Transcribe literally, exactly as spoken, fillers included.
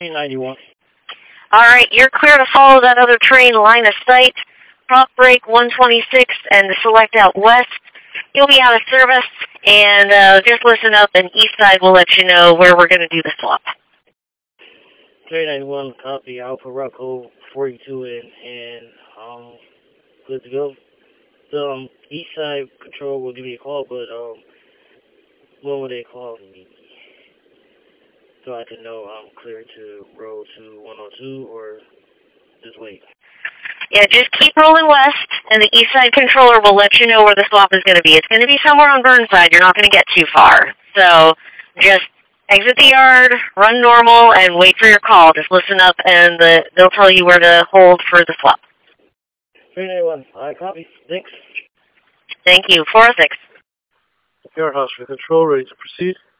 ninety-one. All right, you're clear to follow that other train line of sight. Prop break one twenty-six and select out west. You'll be out of service, and uh, just listen up, and east side will let you know where we're going to do the swap. three ninety-one, copy, Alpha Rocco forty-two in, and um, good to go. The um, east side control will give me a call, but um, when will they call me? So I can know I'm clear to roll to one oh two, or just wait? Yeah, just keep rolling west, and the east side controller will let you know where the swap is going to be. It's going to be somewhere on Burnside. You're not going to get too far. So just exit the yard, run normal, and wait for your call. Just listen up, and the, they'll tell you where to hold for the swap. three ninety-one, I copy. Thanks. Thank you. four oh six. Your house for control, ready to proceed.